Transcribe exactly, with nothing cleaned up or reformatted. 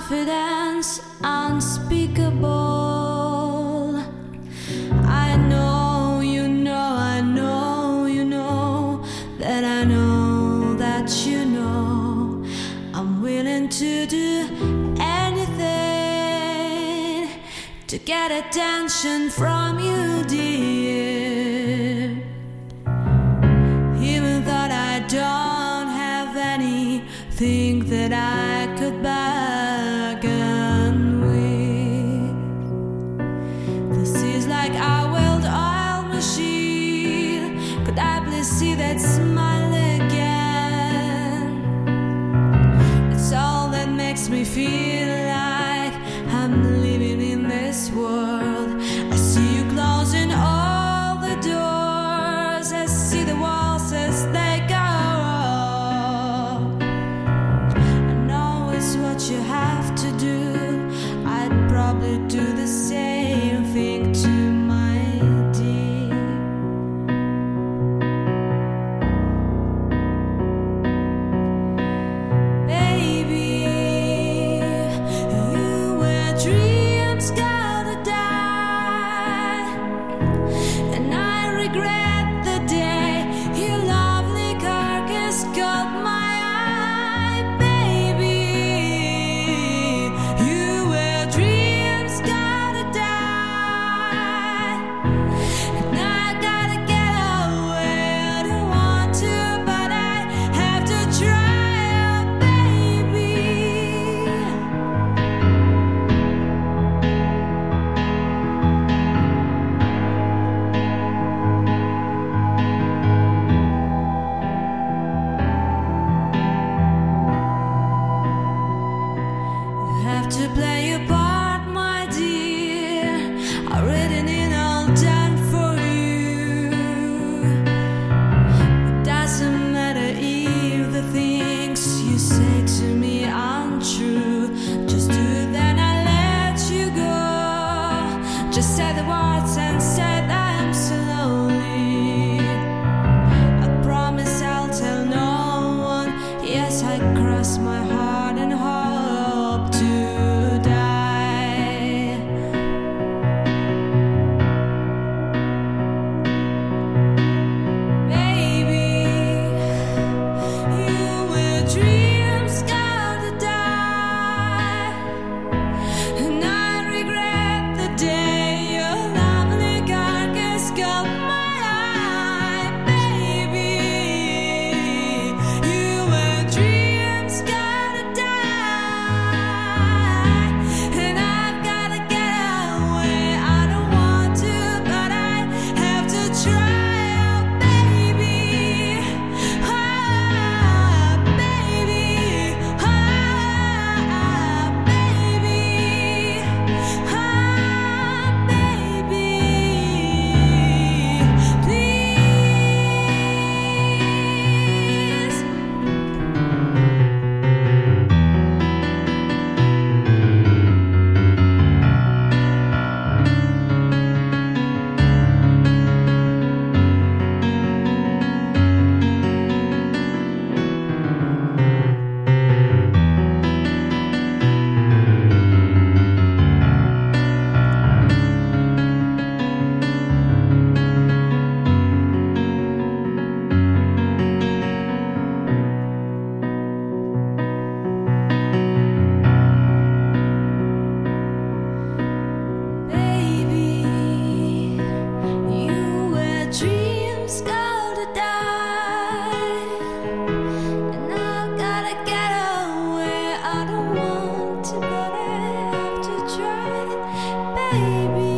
confidence unspeakable. I know, you know, I know, you know that I know that you know I'm willing to do anything to get attention from you, dear. Even thought I don't have anything that I could bargain with. This is like a well-oiled machine. Could I please see that smile again? It's all that makes me feel like I'm living in this world. I see you closing all the doors. I see the walls as they go. I know it's what you have to do. I'd probably do the same thing to my dear. Baby, you were dreams gotta die, and I regret the day your lovely carcass caught my eye. Baby, you were dreams gotta die, and I gotta get away. I don't want to, but I have to try, oh baby. You have to play your part, my dear. I've written it all down for you. It doesn't matter if the things you say to me aren't true. Just do it, then I let you go. Just say the words and say them slowly. I promise I'll tell no one. Yes, I cross my heart and hope to die. Baby, you were dreams gotta die, and I regret the day your lovely carcass got my eye. Baby, you were dreams gotta die, and I've gotta get away. I don't want to, but I have to try, oh baby. Ah, baby. Ah, baby. Ah, baby. Please. Baby, you were dreams gotta die, and I've gotta get away. I don't want to, but I have to try, baby.